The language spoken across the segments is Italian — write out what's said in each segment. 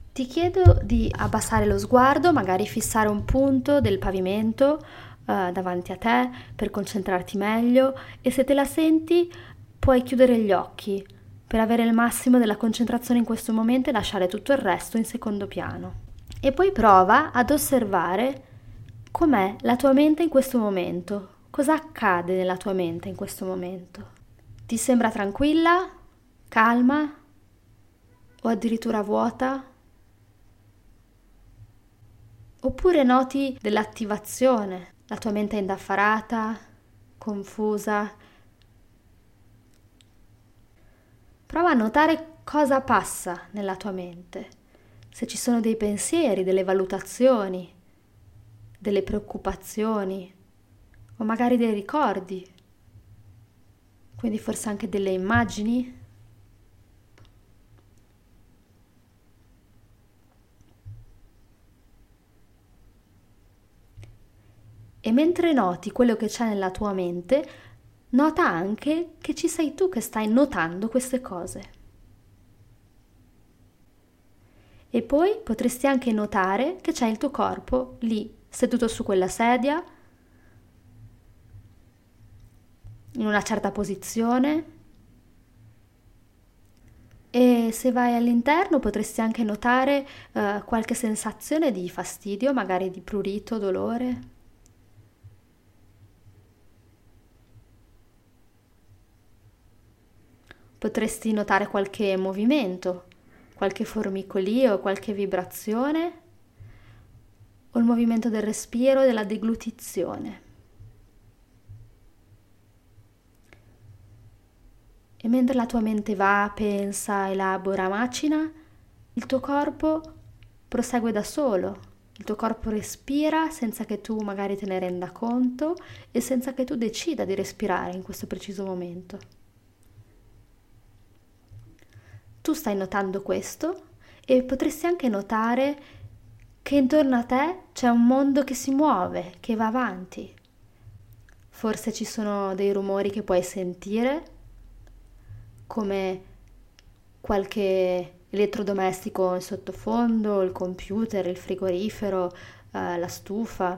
Ti chiedo di abbassare lo sguardo, magari fissare un punto del pavimento davanti a te per concentrarti meglio e se te la senti puoi chiudere gli occhi per avere il massimo della concentrazione in questo momento e lasciare tutto il resto in secondo piano. E poi prova ad osservare com'è la tua mente in questo momento, cosa accade nella tua mente in questo momento. Ti sembra tranquilla, calma o addirittura vuota? Oppure noti dell'attivazione, la tua mente è indaffarata, confusa. Prova a notare cosa passa nella tua mente, se ci sono dei pensieri, delle valutazioni, delle preoccupazioni o magari dei ricordi, quindi forse anche delle immagini. E mentre noti quello che c'è nella tua mente, nota anche che ci sei tu che stai notando queste cose. E poi potresti anche notare che c'è il tuo corpo lì, seduto su quella sedia, in una certa posizione. E se vai all'interno potresti anche notare qualche sensazione di fastidio, magari di prurito, dolore. Potresti notare qualche movimento, qualche formicolio, qualche vibrazione o il movimento del respiro e della deglutizione. E mentre la tua mente va, pensa, elabora, macina, il tuo corpo prosegue da solo. Il tuo corpo respira senza che tu magari te ne renda conto e senza che tu decida di respirare in questo preciso momento. Tu stai notando questo e potresti anche notare che intorno a te c'è un mondo che si muove, che va avanti. Forse ci sono dei rumori che puoi sentire, come qualche elettrodomestico in sottofondo, il computer, il frigorifero, la stufa.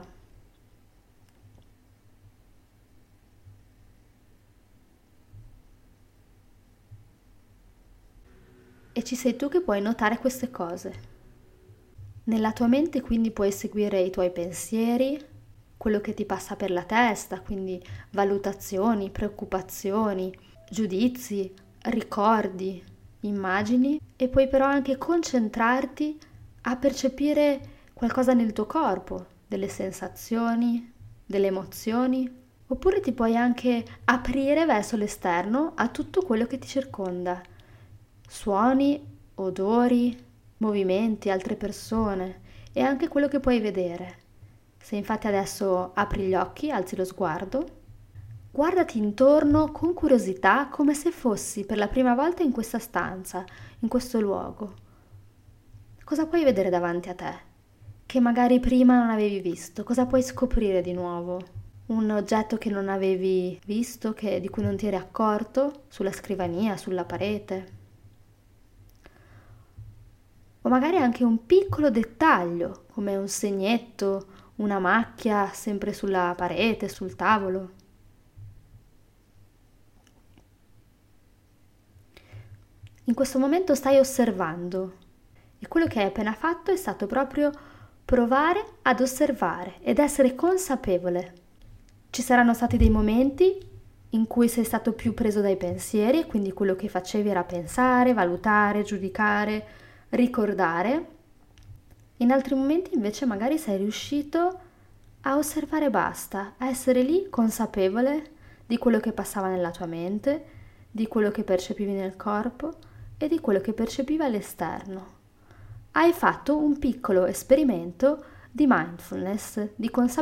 E ci sei tu che puoi notare queste cose. Nella tua mente quindi puoi seguire i tuoi pensieri, quello che ti passa per la testa, quindi valutazioni, preoccupazioni, giudizi, ricordi, immagini e puoi però anche concentrarti a percepire qualcosa nel tuo corpo, delle sensazioni, delle emozioni, oppure ti puoi anche aprire verso l'esterno a tutto quello che ti circonda, suoni, odori, movimenti, altre persone e anche quello che puoi vedere. Se infatti adesso apri gli occhi, alzi lo sguardo, guardati intorno con curiosità come se fossi per la prima volta in questa stanza, in questo luogo. Cosa puoi vedere davanti a te? Che magari prima non avevi visto? Cosa puoi scoprire di nuovo? Un oggetto che non avevi visto, di cui non ti eri accorto, sulla scrivania, sulla parete? O magari anche un piccolo dettaglio, come un segnetto, una macchia sempre sulla parete, sul tavolo. In questo momento stai osservando e quello che hai appena fatto è stato proprio provare ad osservare ed essere consapevole. Ci saranno stati dei momenti in cui sei stato più preso dai pensieri e quindi quello che facevi era pensare, valutare, giudicare, ricordare. In altri momenti invece magari sei riuscito a osservare e basta, a essere lì consapevole di quello che passava nella tua mente, di quello che percepivi nel corpo e di quello che percepivi all'esterno. Hai fatto un piccolo esperimento di mindfulness, di consapevolezza